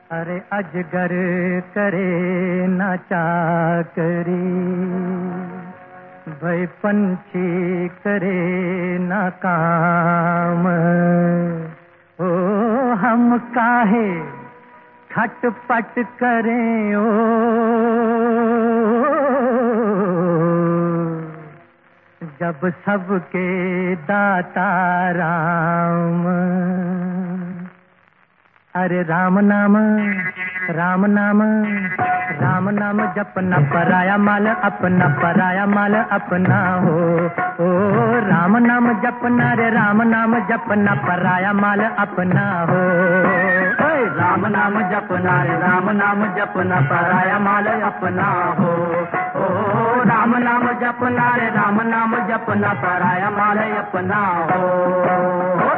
अरे अजगर करे ना चाकरी, भई पंछी करे ना काम। ओ हम काहे खटपट करें ओ, जब सबके दाता राम। अरे राम नाम राम नाम राम नाम जपना, पराया माल अपना, पराया माल अपना हो। ओ राम नाम जपना रे, राम नाम जपना, पराया माल अपना हो। राम नाम जपना रे, राम नाम जपना, पराया माल अपना हो। ओ राम नाम जपना रे, राम नाम जपना, पराया माल अपना हो।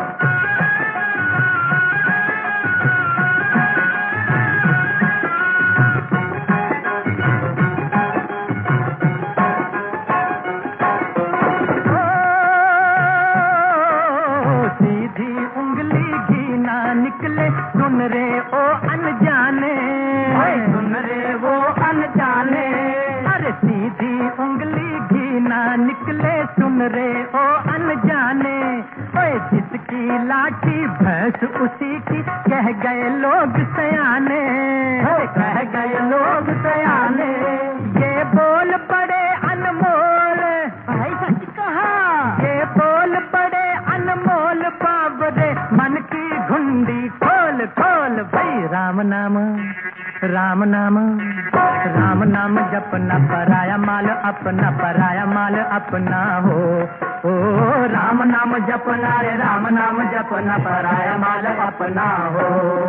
सुन रे ओ अनजाने, सुन रे वो अनजाने। अरे सीधी उंगली घी ना निकले, सुन रे ओ अनजाने। ओए जिसकी लाठी भैंस उसी की, कह गए लोग सयाने, कह गए लोग सयाने। ये बोल बड़े अनमोल, भाई सच कहा, ये बोल बड़े अनमोल बाबरे, मन की घुंडी खोल खोल भाई। राम नाम राम नाम राम नाम जपना, पराया माल अपना, पराया माल अपना हो। ओ राम नाम जपना रे, राम नाम जपना, पराया माल अपना हो।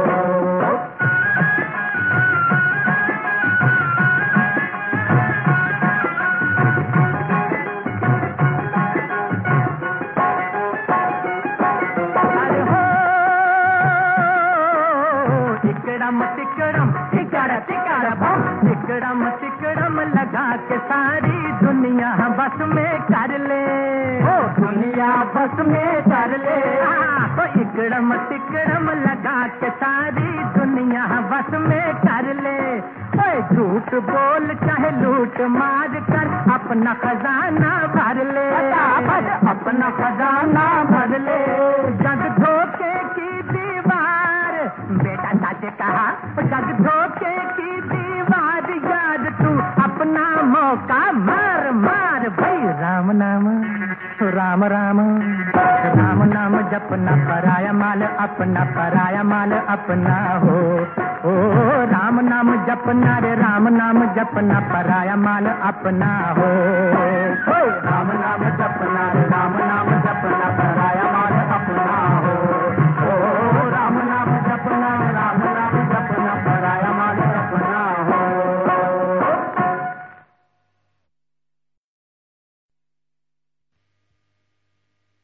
तिकड़म तिकड़ तिकड़ बम, तिकड़म तिकड़म लगा के सारी दुनिया बस में कर ले। ओ दुनिया बस में कर ले। तो इकड़म तिकड़म लगा के सारी दुनिया बस में कर ले। ओए झूठ बोल चाहे लूट मार कर, अपना खजाना भर ले, अपना खजाना भर ले। जग धोखे की दीवार, बेटा सच कहा, जग धोखे की दीवार, याद तू अपना मौका मार मार भाई। राम नाम राम राम राम नाम जपना, पराया माल अपना, पराया माल अपना हो। ओ राम नाम जपना रे, राम नाम जपना, पराया माल अपना हो। राम नाम जपना रे, राम नाम जपना, पराया